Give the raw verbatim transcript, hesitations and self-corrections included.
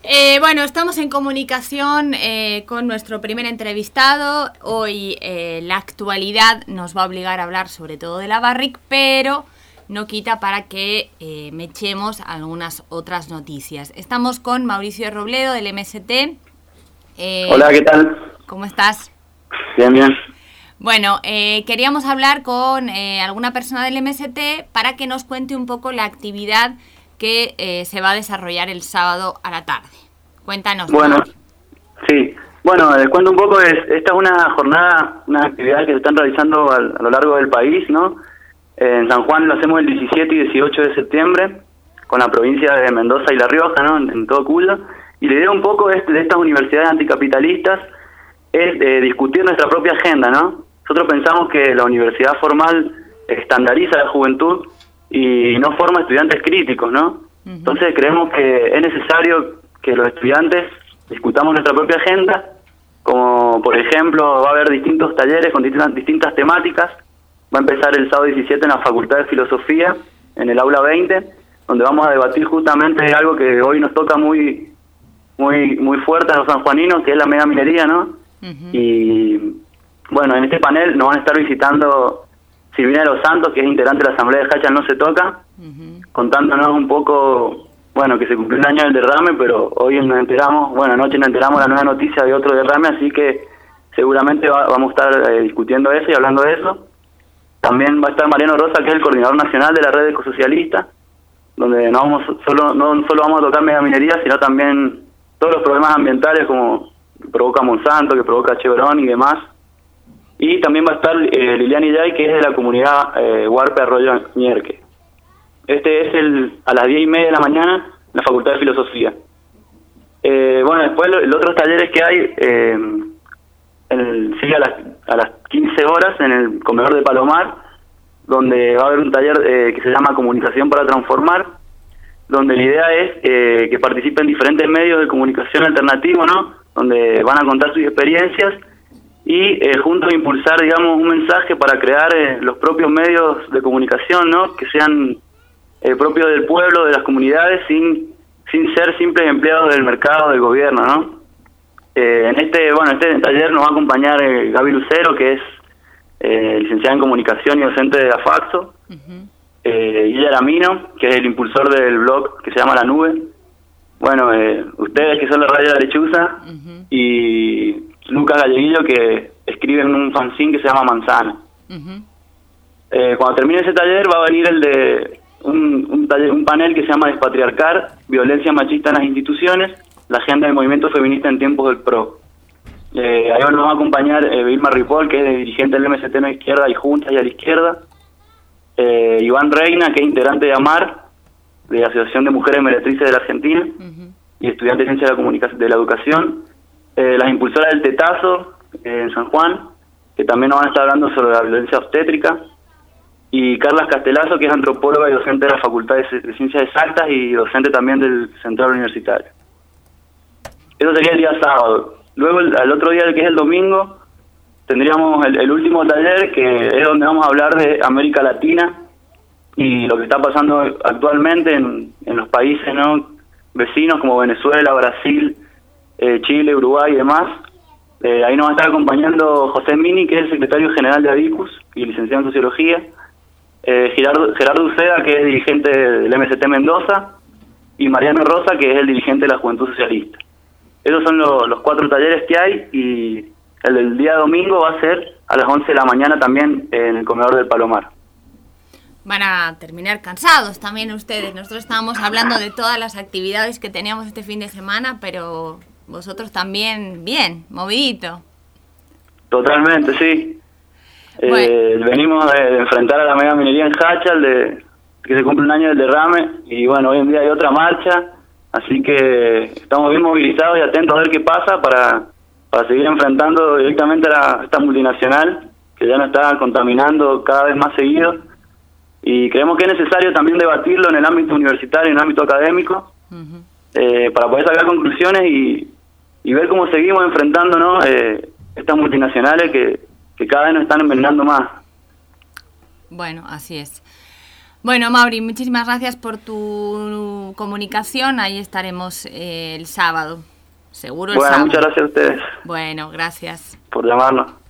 Eh, bueno, estamos en comunicación eh, con nuestro primer entrevistado. Hoy eh, la actualidad nos va a obligar a hablar sobre todo de la Barrick, pero no quita para que eh, me echemos algunas otras noticias. Estamos con Mauricio Robledo del M S T. Eh, Hola, ¿qué tal? ¿Cómo estás? Bien, bien. Bueno, eh, queríamos hablar con eh, alguna persona del M S T para que nos cuente un poco la actividad que eh, se va a desarrollar el sábado a la tarde. Cuéntanos. Bueno, Mauri. sí. Bueno, les cuento un poco. Es, esta es una jornada, una actividad que se están realizando al, a lo largo del país, ¿no? En San Juan lo hacemos el diecisiete y dieciocho de septiembre, con la provincia de Mendoza y La Rioja, ¿no? En, en todo Cuyo. Y la idea un poco es, de estas universidades anticapitalistas es eh, discutir nuestra propia agenda, ¿no? Nosotros pensamos que la universidad formal estandariza la juventud y no forma estudiantes críticos, ¿no? Uh-huh. Entonces creemos que es necesario que los estudiantes discutamos nuestra propia agenda, como por ejemplo va a haber distintos talleres con distintas, distintas temáticas. Va a empezar el sábado diecisiete en la Facultad de Filosofía, en el aula veinte, donde vamos a debatir justamente algo que hoy nos toca muy muy muy fuerte a los sanjuaninos, que es la megaminería, ¿no? Uh-huh. Y bueno, en este panel nos van a estar visitando Silvina de los Santos, que es integrante de la Asamblea de Hachal No Se Toca, uh-huh. contándonos un poco, bueno, que se cumplió un año del derrame, pero hoy nos enteramos, bueno, anoche nos enteramos la nueva noticia de otro derrame, así que seguramente va, vamos a estar eh, discutiendo eso y hablando de eso. También va a estar Mariano Rosa, que es el coordinador nacional de la red ecosocialista, donde no vamos solo no solo vamos a tocar megaminería, sino también todos los problemas ambientales como que provoca Monsanto, que provoca Chevron y demás. Y también va a estar eh, Liliana Illay, que es de la comunidad eh, Huarpe Arroyo Ñerque. Este es el a las diez y media de la mañana en la Facultad de Filosofía. Eh, bueno, después los otros talleres que hay, eh, en el, sigue a las, a las quince horas en el comedor de Palomar, donde va a haber un taller eh, que se llama Comunicación para Transformar, donde la idea es eh, que participen diferentes medios de comunicación alternativos, ¿no? Donde van a contar sus experiencias y eh, juntos impulsar, digamos, un mensaje para crear eh, los propios medios de comunicación, ¿no? Que sean eh, propios del pueblo, de las comunidades, sin sin ser simples empleados del mercado, del gobierno, ¿no? Eh, en este bueno este taller nos va a acompañar eh, Gaby Lucero, que es eh, licenciada en comunicación y docente de AFACSO, uh-huh. eh, Guilla Lamino, que es el impulsor del blog que se llama La Nube, bueno, eh, ustedes que son la Radio de la Lechuza, uh-huh. y Lucas Galleguillo, que escribe en un fanzine que se llama Manzana. Uh-huh. Eh, cuando termine ese taller va a venir el de un, un, taller, un panel que se llama Despatriarcar, Violencia Machista en las Instituciones, la agenda del movimiento feminista en tiempos del P R O. Eh, ahí nos va a acompañar eh, Vilma Ripoll, que es dirigente del M S T a la izquierda y Juntas y a la izquierda. Eh, Iván Reina, que es integrante de AMAR, de la Asociación de Mujeres Meretrices de la Argentina, uh-huh. y estudiante de Ciencia de la, Comunicación, de la Educación. Eh, las impulsoras del Tetazo, eh, en San Juan, que también nos van a estar hablando sobre la violencia obstétrica. Y Carla Castelazo, que es antropóloga y docente de la Facultad de, de Ciencias Exactas y docente también del Central Universitario. Eso sería el día sábado. Luego, el, el otro día, que es el domingo, tendríamos el, el último taller, que es donde vamos a hablar de América Latina y lo que está pasando actualmente en, en los países, ¿no?, vecinos como Venezuela, Brasil, eh, Chile, Uruguay y demás. Eh, ahí nos va a estar acompañando José Mini, que es el secretario general de ADICUS y licenciado en Sociología, eh, Gerardo, Gerardo Uceda, que es dirigente del M S T Mendoza, y Mariano Rosa, que es el dirigente de la Juventud Socialista. Esos son lo, los cuatro talleres que hay, y el del día domingo va a ser a las once de la mañana también en el comedor del Palomar. Van a terminar cansados también ustedes. Nosotros estábamos hablando de todas las actividades que teníamos este fin de semana, pero vosotros también, bien, movidito. Totalmente, sí. Bueno. Eh, venimos de enfrentar a la mega minería en Hachal, de que se cumple un año del derrame, y bueno, hoy en día hay otra marcha, así que estamos bien movilizados y atentos a ver qué pasa para, para seguir enfrentando directamente a, la, a esta multinacional que ya nos está contaminando cada vez más seguido, y creemos que es necesario también debatirlo en el ámbito universitario, en el ámbito académico, uh-huh. eh, para poder sacar conclusiones y, y ver cómo seguimos enfrentándonos eh, estas multinacionales que, que cada vez nos están envenenando más. Bueno, así es. Bueno, Mauri, muchísimas gracias por tu comunicación. Ahí estaremos eh, el sábado. Seguro el bueno, sábado. Muchas gracias a ustedes. Bueno, gracias. Por llamarnos.